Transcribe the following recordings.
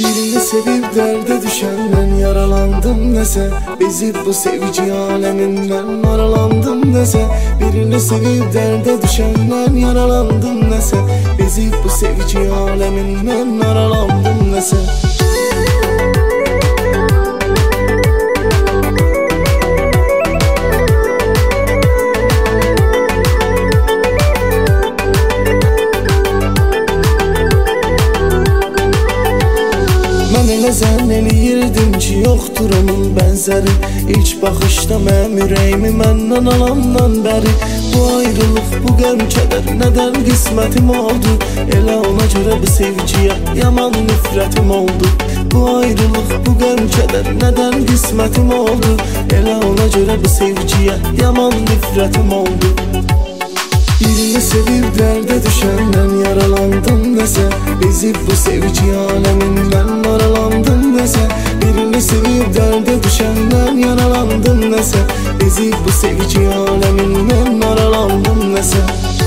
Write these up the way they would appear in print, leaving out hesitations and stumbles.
Birini sevib dərdə düşəndən yaralandım nəsə, bezib bu sevgi aləmindən aralandım nəsə. Birini sevib dərdə düşəndən yaralandım nəsə, bezib bu sevgi aləmindən aralandım nəsə. Mən elə zənn eləyirdim ki, yoxdur onun bənzəri. İlk baxışda mənim ürəyimi məndən alandan bəri. Bu ayrılıq, bu qəm kədər nədən qismətim oldu? Elə ona görə bu sevgiyə yaman nifrətim oldu. Bu ayrılıq, bu qəm kədər nədən qismətim oldu? Elə ona görə bu sevgiyə yaman nifrətim oldu. Birini sevib dərdə düşəndən yaralandım nəsə, bezib bu sevgi aləmindən aralandım nəsə. Birini sevib dərdə düşəndən yaralandım nəsə, bezib bu sevgi aləmindən aralandım nəsə.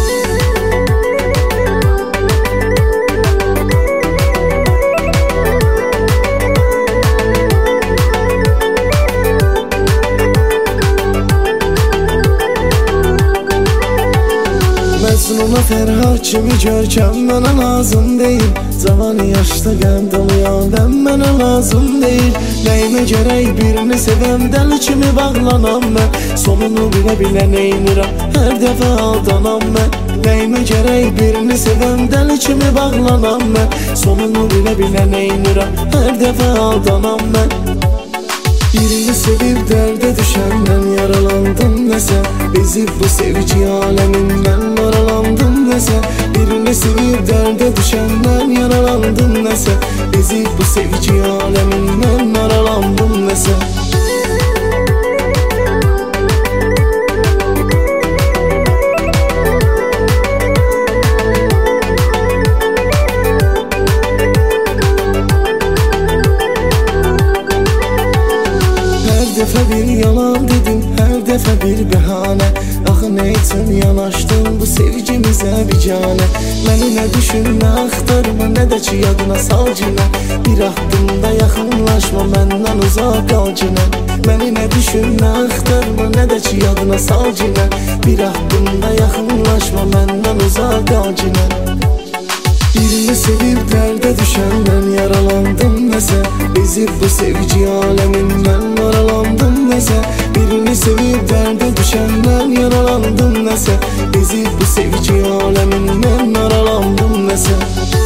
Məzluma Fərhad kimi görkəm mənə lazım deyil. Cavan yaşda qəm dolayan dəm mənə lazım deyil. Nəyimə gərək birini sevəm, dəli kimi bağlanam mən. Sonunu bilə neynirəm, hər dəfə aldanam mən. Nəyimə gərək birini sevəm, dəli kimi bağlanam mən. Sonunu bilə neynirəm, hər dəfə aldanam mən. Birini sevib dərdə düşəndən yaralandım nəsə, bezib bu sevgi aləmindən aralandım nəsə. Birini sevib dərdə düşəndən yaralandım nəsə, bezib bu sevgi aləmindən aralandım nəsə. Hər dəfə bir yalan dedim, hər dəfə bir bəhanə. Axı nə üçün yanaşdın bu sevgimizə biganə? Məni nə düşün, nə axtarma, nə də ki yadına sal cinə. Bir addımda yaxınlaşma, məndən uzaq qal cinə. Məni nə düşün, nə axtarma, nə də ki yadına sal cinə. Bir addımda yaxınlaşma, məndən uzaq qal cinə. Birini sevib dərdə düşəndən yaralandım nəsə, bezib bu sevgi aləmindən aralandım nəsə. Birini sevib dərdə düşəndən yaralandım nəsə, bezib bu sevgi aləmindən aralandım nəsə.